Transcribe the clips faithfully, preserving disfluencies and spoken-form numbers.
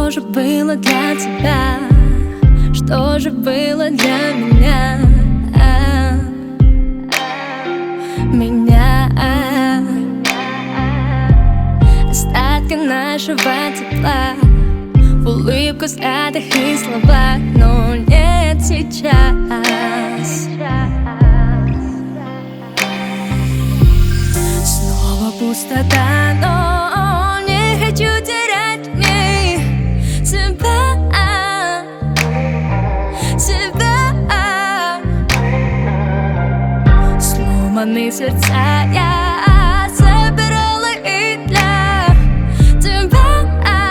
Что же было для тебя? Что же было для меня? Меня. Остатки нашего тепла в улыбку, взглядах и словах, но нет сейчас. Снова пустота, но не хочу терять в ней себя, себя. Сломанные сердца я собирала и для тебя,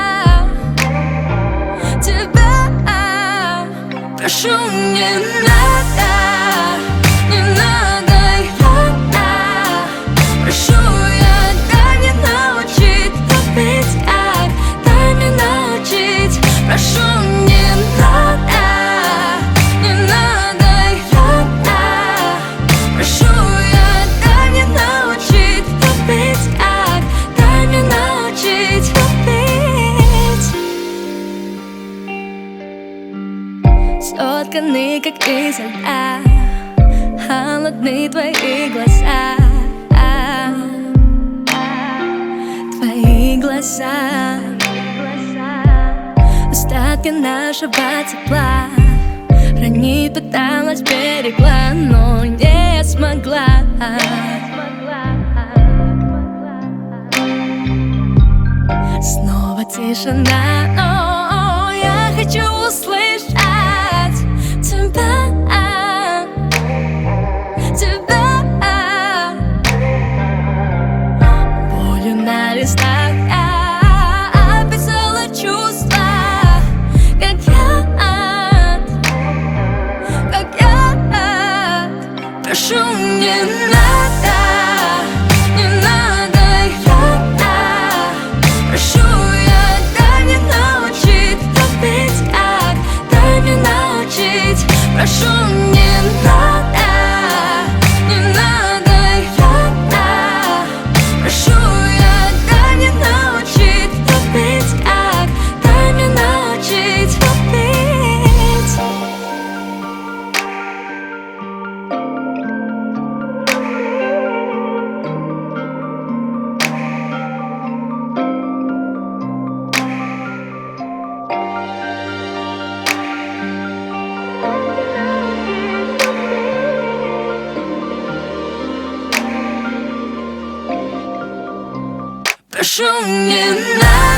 тебя. Прошу, не надо, не надо, я прошу, я дай мне научить любить, ай, дай мне научить. Прошу, не надо, не надо, я прошу, я дай мне научить любить, ай, дай мне научить любить. Сотканы, как из льда, холодны твои глаза, твои глаза. Остатки нашего тепла хранить пыталась, берегла, но не смогла. Снова тишина, но я хочу услышать тебя, тебя. Болью на листах я описала чувства, как я, как я. Прошу, не надо, не надо, я прошу, я дай мне научить любить, ай, дай мне научить. Прошу, не надо, не надо, я прошу, я дай мне научить любить, ай, дай мне научить любить. Прошу, не надо.